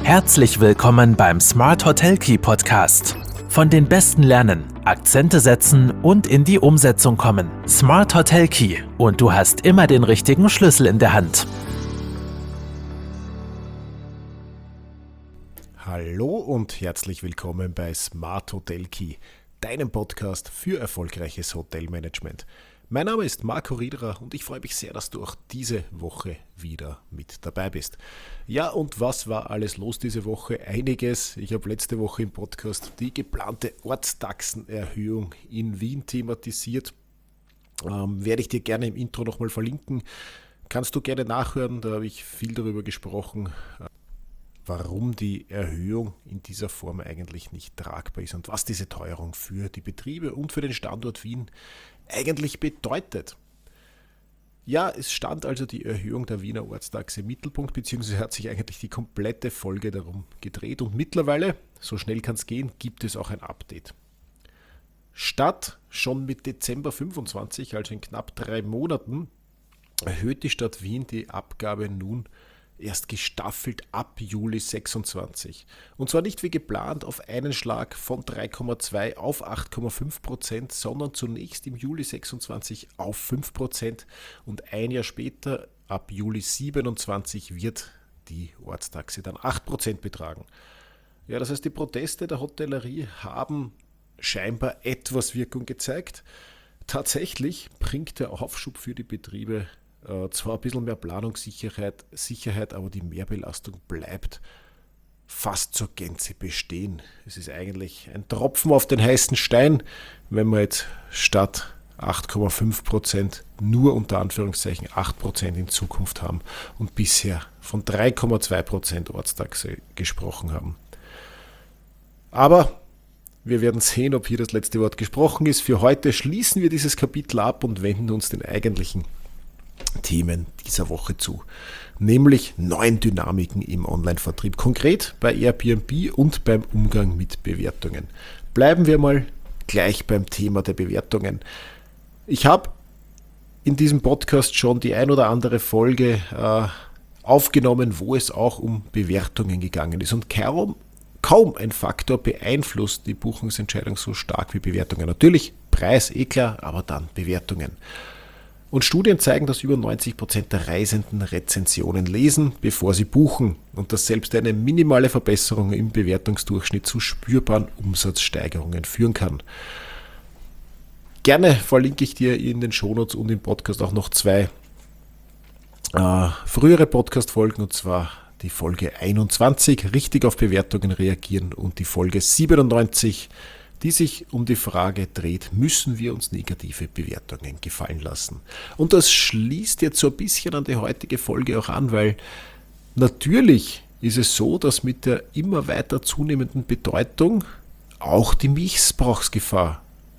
Herzlich willkommen beim Smart Hotel Key Podcast. Von den Besten lernen, Akzente setzen und in die Umsetzung kommen. Smart Hotel Key und du hast immer den richtigen Schlüssel in der Hand. Hallo und herzlich willkommen bei Smart Hotel Key, deinem Podcast für erfolgreiches Hotelmanagement. Mein Name ist Marco Riederer und ich freue mich sehr, dass du auch diese Woche wieder mit dabei bist. Ja, und was war alles los diese Woche? Einiges. Ich habe letzte Woche im Podcast die geplante Ortstaxenerhöhung in Wien thematisiert. Werde ich dir gerne im Intro nochmal verlinken. Kannst du gerne nachhören, da habe ich viel darüber gesprochen, warum die Erhöhung in dieser Form eigentlich nicht tragbar ist und was diese Teuerung für die Betriebe und für den Standort Wien eigentlich bedeutet. Ja, es stand also die Erhöhung der Wiener Ortstaxe im Mittelpunkt, beziehungsweise hat sich eigentlich die komplette Folge darum gedreht und mittlerweile, so schnell kann es gehen, gibt es auch ein Update. Statt schon mit Dezember 25, also in knapp 3 Monaten, erhöht die Stadt Wien die Abgabe nun erst gestaffelt ab Juli 26. Und zwar nicht wie geplant auf einen Schlag von 3,2 auf 8,5%, sondern zunächst im Juli 26 auf 5% und ein Jahr später, ab Juli 27, wird die Ortstaxe dann 8% betragen. Ja, das heißt, die Proteste der Hotellerie haben scheinbar etwas Wirkung gezeigt. Tatsächlich bringt der Aufschub für die Betriebe zwar ein bisschen mehr Planungssicherheit, aber die Mehrbelastung bleibt fast zur Gänze bestehen. Es ist eigentlich ein Tropfen auf den heißen Stein, wenn wir jetzt statt 8,5% nur unter Anführungszeichen 8% in Zukunft haben und bisher von 3,2% Ortstaxe gesprochen haben. Aber wir werden sehen, ob hier das letzte Wort gesprochen ist. Für heute schließen wir dieses Kapitel ab und wenden uns den eigentlichen Themen dieser Woche zu, nämlich neuen Dynamiken im Online-Vertrieb, konkret bei Airbnb und beim Umgang mit Bewertungen. Bleiben wir mal gleich beim Thema der Bewertungen. Ich habe in diesem Podcast schon die ein oder andere Folge aufgenommen, wo es auch um Bewertungen gegangen ist und kaum ein Faktor beeinflusst die Buchungsentscheidung so stark wie Bewertungen. Natürlich Preis, klar, aber dann Bewertungen. Und Studien zeigen, dass über 90% der Reisenden Rezensionen lesen, bevor sie buchen und dass selbst eine minimale Verbesserung im Bewertungsdurchschnitt zu spürbaren Umsatzsteigerungen führen kann. Gerne verlinke ich dir in den Shownotes und im Podcast auch noch 2 frühere Podcast-Folgen, und zwar die Folge 21, richtig auf Bewertungen reagieren, und die Folge 97, die sich um die Frage dreht, müssen wir uns negative Bewertungen gefallen lassen? Und das schließt jetzt so ein bisschen an die heutige Folge auch an, weil natürlich ist es so, dass mit der immer weiter zunehmenden Bedeutung auch die Missbrauchsgefahr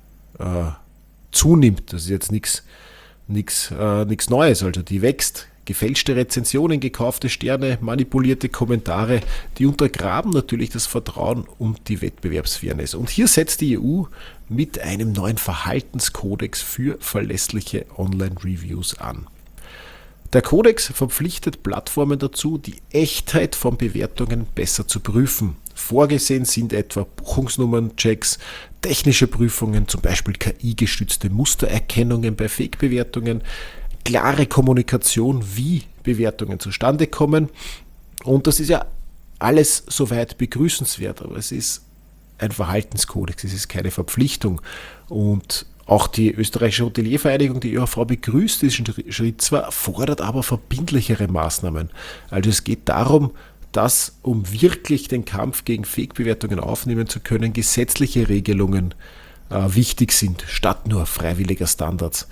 zunimmt. Das ist jetzt nichts Neues, also die wächst. Gefälschte Rezensionen, gekaufte Sterne, manipulierte Kommentare, die untergraben natürlich das Vertrauen und die Wettbewerbsfairness. Und hier setzt die EU mit einem neuen Verhaltenskodex für verlässliche Online-Reviews an. Der Kodex verpflichtet Plattformen dazu, die Echtheit von Bewertungen besser zu prüfen. Vorgesehen sind etwa Buchungsnummernchecks, technische Prüfungen, zum Beispiel KI-gestützte Mustererkennungen bei Fake-Bewertungen, klare Kommunikation, wie Bewertungen zustande kommen. Und das ist ja alles soweit begrüßenswert, aber es ist ein Verhaltenskodex, es ist keine Verpflichtung. Und auch die österreichische Hoteliervereinigung, die ÖHV, begrüßt diesen Schritt zwar, fordert aber verbindlichere Maßnahmen. Also es geht darum, dass, um wirklich den Kampf gegen Fake-Bewertungen aufnehmen zu können, gesetzliche Regelungen wichtig sind, statt nur freiwilliger Standards.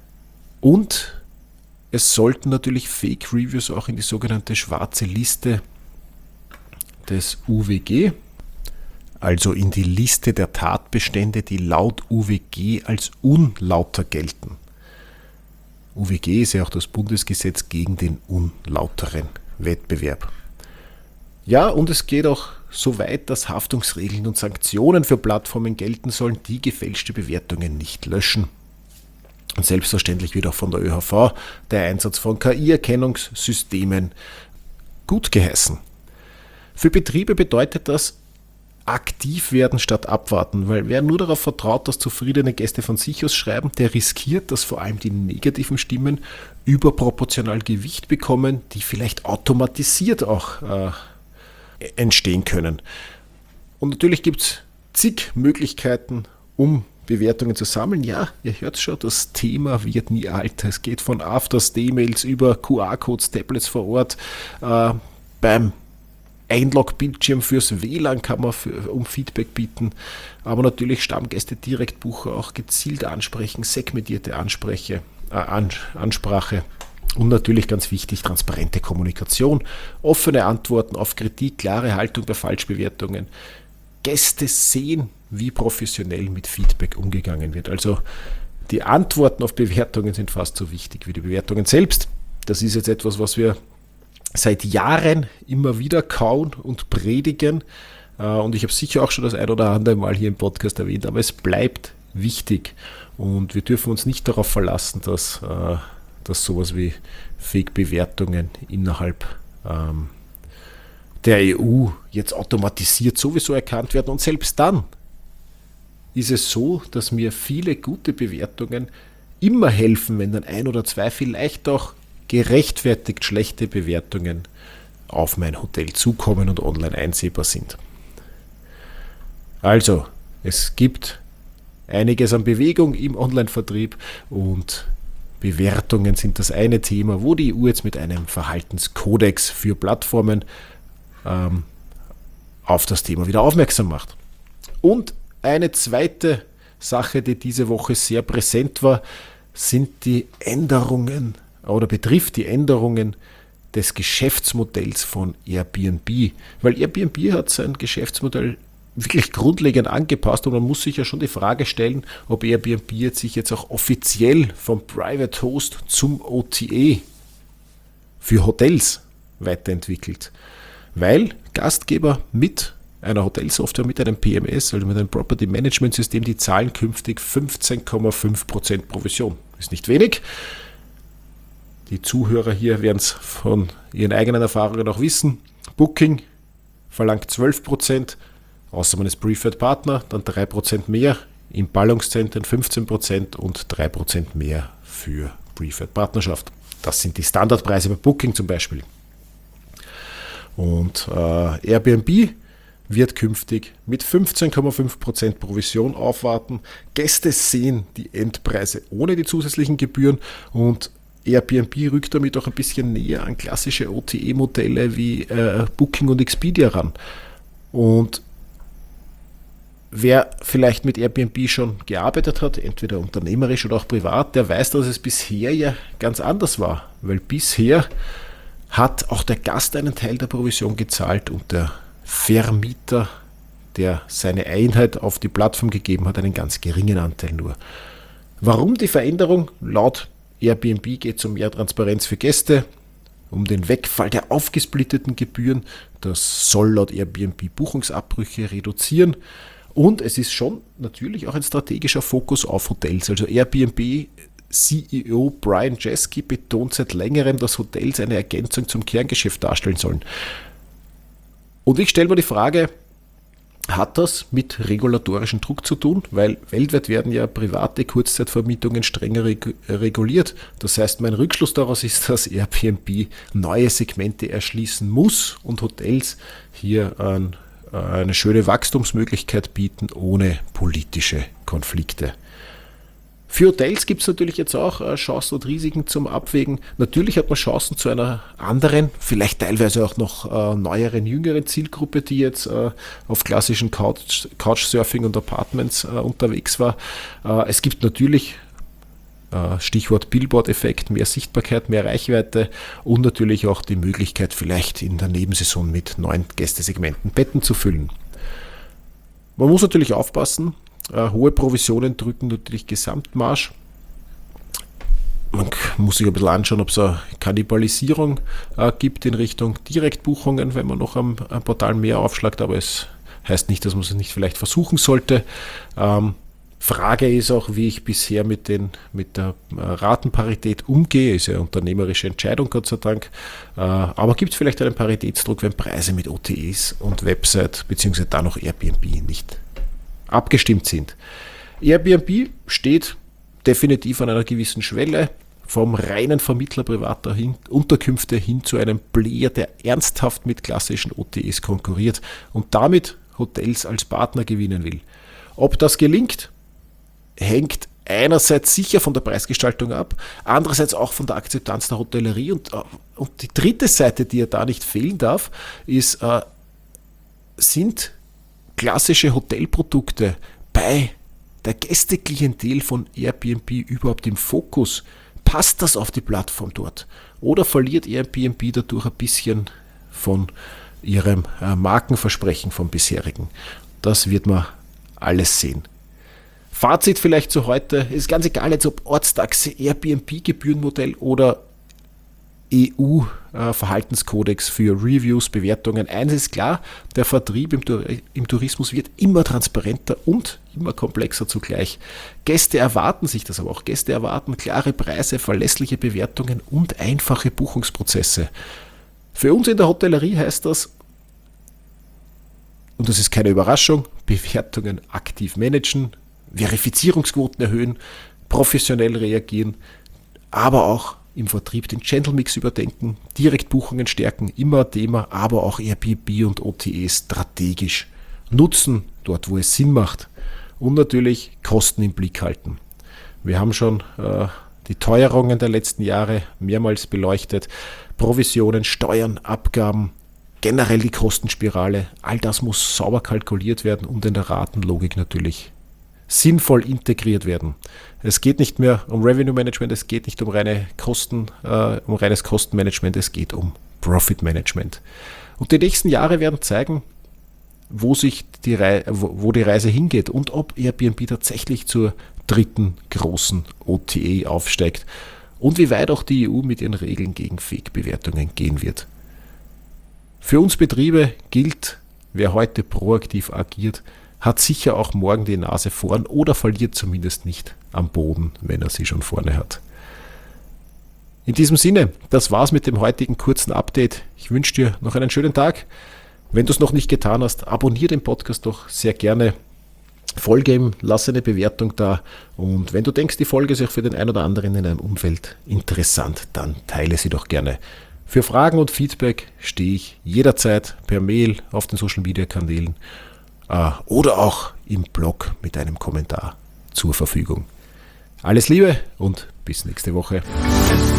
Und es sollten natürlich Fake-Reviews auch in die sogenannte schwarze Liste des UWG, also in die Liste der Tatbestände, die laut UWG als unlauter gelten. UWG ist ja auch das Bundesgesetz gegen den unlauteren Wettbewerb. Ja, und es geht auch so weit, dass Haftungsregeln und Sanktionen für Plattformen gelten sollen, die gefälschte Bewertungen nicht löschen. Und selbstverständlich wird auch von der ÖHV der Einsatz von KI-Erkennungssystemen gut geheißen. Für Betriebe bedeutet das aktiv werden statt abwarten, weil wer nur darauf vertraut, dass zufriedene Gäste von sich aus schreiben, der riskiert, dass vor allem die negativen Stimmen überproportional Gewicht bekommen, die vielleicht automatisiert auch entstehen können. Und natürlich gibt es zig Möglichkeiten, um Bewertungen zu sammeln. Ja, ihr hört schon, das Thema wird nie alt. Es geht von After-Stay-Mails über QR-Codes, Tablets vor Ort, beim Einlog-Bildschirm fürs WLAN kann man um Feedback bieten, aber natürlich Stammgäste, Direktbucher auch gezielt ansprechen, segmentierte Ansprache und natürlich ganz wichtig, transparente Kommunikation, offene Antworten auf Kritik, klare Haltung bei Falschbewertungen. Gäste sehen, wie professionell mit Feedback umgegangen wird. Also die Antworten auf Bewertungen sind fast so wichtig wie die Bewertungen selbst. Das ist jetzt etwas, was wir seit Jahren immer wieder kauen und predigen. Und ich habe sicher auch schon das ein oder andere Mal hier im Podcast erwähnt, aber es bleibt wichtig. Und wir dürfen uns nicht darauf verlassen, dass sowas wie Fake-Bewertungen innerhalb der EU jetzt automatisiert sowieso erkannt werden. Und selbst dann ist es so, dass mir viele gute Bewertungen immer helfen, wenn dann ein oder zwei vielleicht auch gerechtfertigt schlechte Bewertungen auf mein Hotel zukommen und online einsehbar sind. Also, es gibt einiges an Bewegung im Online-Vertrieb und Bewertungen sind das eine Thema, wo die EU jetzt mit einem Verhaltenskodex für Plattformen auf das Thema wieder aufmerksam macht. Und eine zweite Sache, die diese Woche sehr präsent war, sind die Änderungen oder betrifft die Änderungen des Geschäftsmodells von Airbnb. Weil Airbnb hat sein Geschäftsmodell wirklich grundlegend angepasst und man muss sich ja schon die Frage stellen, ob Airbnb sich jetzt auch offiziell vom Private Host zum OTA für Hotels weiterentwickelt. Weil Gastgeber mit einer Hotelsoftware, mit einem PMS, also mit einem Property Management System, die zahlen künftig 15,5% Provision. Ist nicht wenig. Die Zuhörer hier werden es von ihren eigenen Erfahrungen auch wissen. Booking verlangt 12%, außer man ist Preferred Partner, dann 3% mehr, im Ballungszentren 15% und 3% mehr für Preferred Partnerschaft. Das sind die Standardpreise bei Booking zum Beispiel. Und Airbnb wird künftig mit 15,5% Provision aufwarten. Gäste sehen die Endpreise ohne die zusätzlichen Gebühren und Airbnb rückt damit auch ein bisschen näher an klassische OTA-Modelle wie Booking und Expedia ran. Und wer vielleicht mit Airbnb schon gearbeitet hat, entweder unternehmerisch oder auch privat, der weiß, dass es bisher ja ganz anders war. Weil bisher hat auch der Gast einen Teil der Provision gezahlt und der Vermieter, der seine Einheit auf die Plattform gegeben hat, einen ganz geringen Anteil nur. Warum die Veränderung? Laut Airbnb geht es um mehr Transparenz für Gäste, um den Wegfall der aufgesplitteten Gebühren. Das soll laut Airbnb Buchungsabbrüche reduzieren. Und es ist schon natürlich auch ein strategischer Fokus auf Hotels. Also Airbnb CEO Brian Chesky betont seit längerem, dass Hotels eine Ergänzung zum Kerngeschäft darstellen sollen. Und ich stelle mir die Frage, hat das mit regulatorischem Druck zu tun? Weil weltweit werden ja private Kurzzeitvermietungen strenger reguliert. Das heißt, mein Rückschluss daraus ist, dass Airbnb neue Segmente erschließen muss und Hotels hier eine schöne Wachstumsmöglichkeit bieten, ohne politische Konflikte. Für Hotels gibt es natürlich jetzt auch Chancen und Risiken zum Abwägen. Natürlich hat man Chancen zu einer anderen, vielleicht teilweise auch noch neueren, jüngeren Zielgruppe, die jetzt auf klassischen Couchsurfing und Apartments unterwegs war. Es gibt natürlich, Stichwort Billboard-Effekt, mehr Sichtbarkeit, mehr Reichweite und natürlich auch die Möglichkeit, vielleicht in der Nebensaison mit neuen Gästesegmenten Betten zu füllen. Man muss natürlich aufpassen. Hohe Provisionen drücken natürlich Gesamtmarge. Man muss sich ein bisschen anschauen, ob es eine Kannibalisierung gibt in Richtung Direktbuchungen, wenn man noch am Portal mehr aufschlagt, aber es heißt nicht, dass man es nicht vielleicht versuchen sollte. Frage ist auch, wie ich bisher mit der Ratenparität umgehe. Ist ja eine unternehmerische Entscheidung, Gott sei Dank. Aber gibt es vielleicht einen Paritätsdruck, wenn Preise mit OTAs und Website bzw. dann noch Airbnb nicht abgestimmt sind? Airbnb steht definitiv an einer gewissen Schwelle, vom reinen Vermittler privater Unterkünfte hin zu einem Player, der ernsthaft mit klassischen OTAs konkurriert und damit Hotels als Partner gewinnen will. Ob das gelingt, hängt einerseits sicher von der Preisgestaltung ab, andererseits auch von der Akzeptanz der Hotellerie und die dritte Seite, die ja da nicht fehlen darf, sind klassische Hotelprodukte bei der Gästeklientel von Airbnb überhaupt im Fokus? Passt das auf die Plattform dort? Oder verliert Airbnb dadurch ein bisschen von ihrem Markenversprechen vom bisherigen? Das wird man alles sehen. Fazit vielleicht zu heute, ist ganz egal jetzt ob Ortstaxe, Airbnb-Gebührenmodell oder EU-Verhaltenskodex für Reviews, Bewertungen. Eines ist klar, der Vertrieb im Tourismus wird immer transparenter und immer komplexer zugleich. Gäste erwarten sich das aber auch. Gäste erwarten klare Preise, verlässliche Bewertungen und einfache Buchungsprozesse. Für uns in der Hotellerie heißt das, und das ist keine Überraschung, Bewertungen aktiv managen, Verifizierungsquoten erhöhen, professionell reagieren, aber auch im Vertrieb den Channel-Mix überdenken, Direktbuchungen stärken, immer ein Thema, aber auch Airbnb und OTAs strategisch nutzen, dort wo es Sinn macht und natürlich Kosten im Blick halten. Wir haben schon die Teuerungen der letzten Jahre mehrmals beleuchtet, Provisionen, Steuern, Abgaben, generell die Kostenspirale, all das muss sauber kalkuliert werden und in der Ratenlogik natürlich sinnvoll integriert werden. Es geht nicht mehr um Revenue Management, es geht nicht um reines Kostenmanagement, es geht um Profit Management. Und die nächsten Jahre werden zeigen, wo die Reise hingeht und ob Airbnb tatsächlich zur dritten großen OTA aufsteigt und wie weit auch die EU mit ihren Regeln gegen Fake-Bewertungen gehen wird. Für uns Betriebe gilt, wer heute proaktiv agiert, hat sicher auch morgen die Nase vorn oder verliert zumindest nicht am Boden, wenn er sie schon vorne hat. In diesem Sinne, das war's mit dem heutigen kurzen Update. Ich wünsche dir noch einen schönen Tag. Wenn du es noch nicht getan hast, abonniere den Podcast doch sehr gerne. Folge ihm, lass eine Bewertung da und wenn du denkst, die Folge ist auch für den einen oder anderen in deinem Umfeld interessant, dann teile sie doch gerne. Für Fragen und Feedback stehe ich jederzeit per Mail auf den Social Media Kanälen oder auch im Blog mit einem Kommentar zur Verfügung. Alles Liebe und bis nächste Woche.